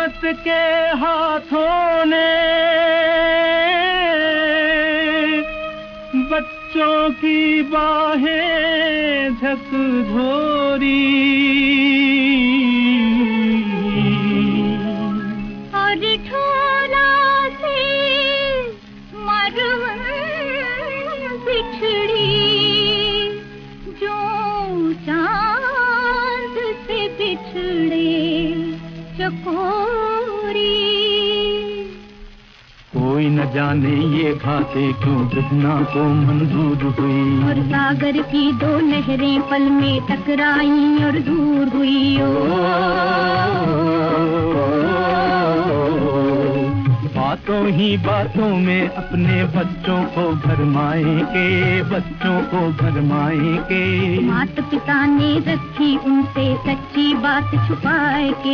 किस्मत के हाथों ने बच्चों की बाहें झकझोरी और ठोला से मरवन बिछड़ी जो चांद से बिछड़े चकोरी। कोई न जाने ये बातें क्यों कृष्णा को मंजूर हुई। और सागर की दो लहरें पल में टकराई और दूर हुई। बातों ही बातों में अपने बच्चों को भरमाएंगे, बच्चों को भरमाएंगे। माता पिता ने रखी उनसे सच्ची बात छुपाए के।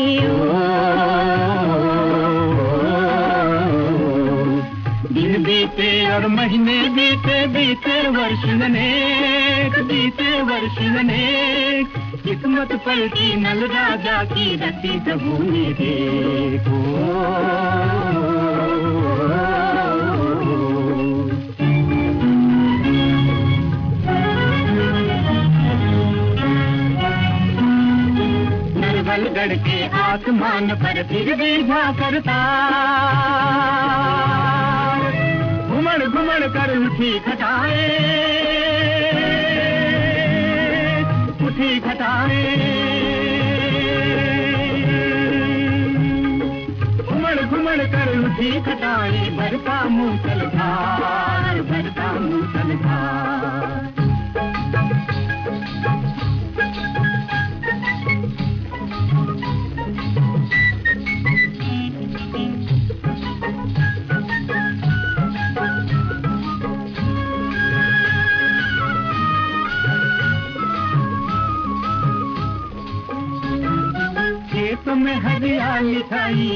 दिन बीते और महीने बीते, बीते वर्ष अनेक, बीते वर्ष अनेक। किस्मत पलटी नल राजा की रति सबूने देखो। नरबलगढ़ के आसमान पर फिर भी झांकता, घुमड़ घुमड़ कर उठी घटाए, उठी घटाए। घुमड़ घुमड़ कर उठी घटाए, भरता मूसलधार, भरता मूसलधार। खेत में हरियाली छाई,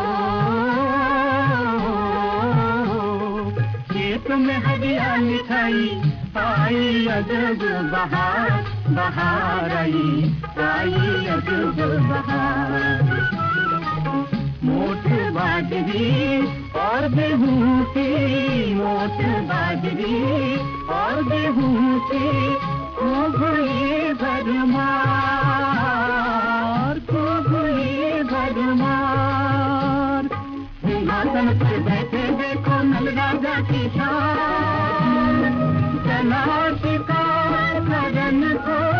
खेत में हरियाली छाई। आई अजब बहार, बहार आई, आई अजब बहार। मोट बाजरी और गेहूं की, मोट बाजरी और गेहूं की हो गई भरमार, हो गई भरमार। सिंहासन पर बैठे देखो नल राजा की शान, चला शिकार करन को